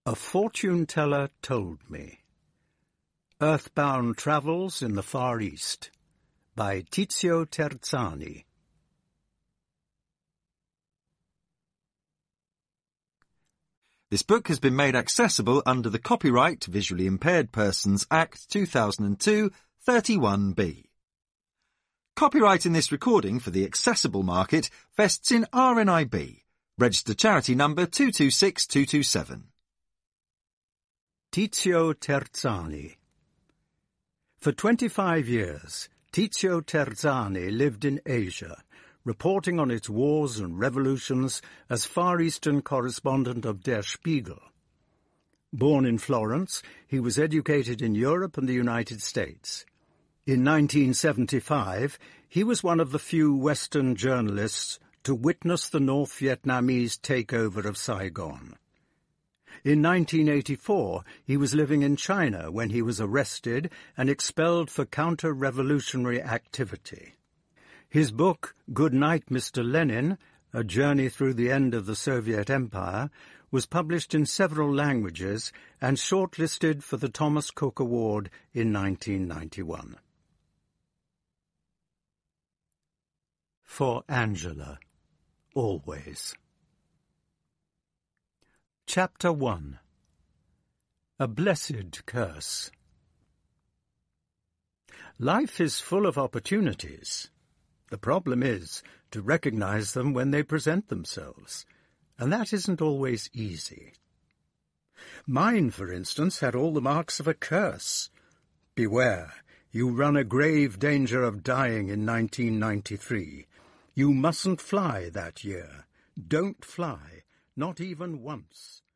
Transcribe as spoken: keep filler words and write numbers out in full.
A Fortune Teller Told Me. Earthbound Travels in the Far East by Tizio Terzani. This book has been made accessible under the Copyright Visually Impaired Persons Act two thousand two, thirty-one B. Copyright in this recording for the accessible market vests in R N I B, registered charity number two two six two two seven. Tizio Terzani. For twenty-five years, Tizio Terzani lived in Asia, reporting on its wars and revolutions as Far Eastern correspondent of Der Spiegel. Born in Florence, he was educated in Europe and the United States. In nineteen seventy-five, he was one of the few Western journalists to witness the North Vietnamese takeover of Saigon. In nineteen eighty-four, he was living in China when he was arrested and expelled for counter-revolutionary activity. His book, Good Night, Mister Lenin, A Journey Through the End of the Soviet Empire, was published in several languages and shortlisted for the Thomas Cook Award in nineteen ninety-one. For Angela, always. Chapter one. A Blessed Curse. Life is full of opportunities. The problem is to recognize them when they present themselves, and that isn't always easy. Mine, for instance, had all the marks of a curse. Beware, you run a grave danger of dying in nineteen ninety-three. You mustn't fly that year. Don't fly. Not even once.